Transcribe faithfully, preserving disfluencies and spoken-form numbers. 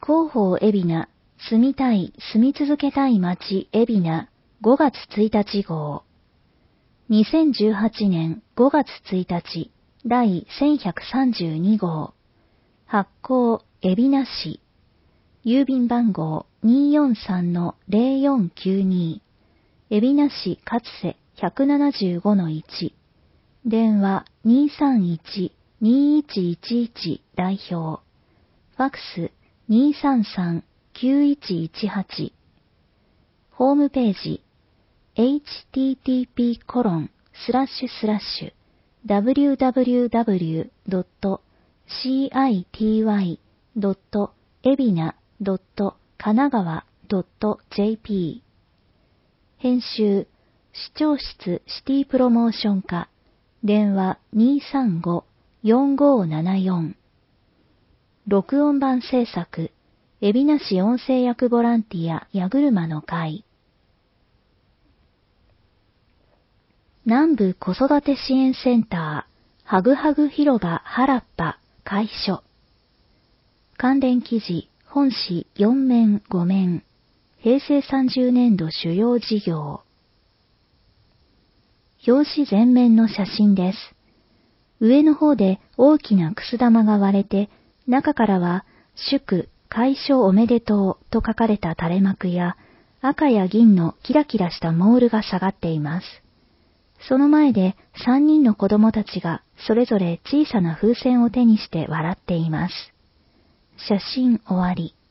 広報海老名、住みたい、住み続けたい街海老名、ごがつついたち号。にせんじゅうはちねんごがつついたち、第せんひゃくさんじゅうに号。発行、海老名市。郵便番号 にーよんさんのぜろよんきゅうに。海老名市勝瀬 ひゃくななじゅうごのいち。電話 にーさんいち にーいちいちいち 代表。ファックス にーさんさん きゅういちいちはち。ホームページ エイチティーティーピーコロンスラッシュスラッシュダブリューダブリューダブリュードットシーアイティーワイドットエビナドットかながわドットジェーピー。編集視聴室シティプロモーション課。電話 にーさんご よんごななよん。録音版制作海老名市音声役ボランティア矢車の会。南部子育て支援センターハグハグ広場原っぱ開所。関連記事本誌よんめんごめん。平成さんじゅうねんど主要事業。表紙全面の写真です。上の方で大きなくす玉が割れて、中からは祝開所おめでとうと書かれた垂れ幕や赤や銀のキラキラしたモールが下がっています。その前でさんにんの子供たちがそれぞれ小さな風船を手にして笑っています。写真終わり。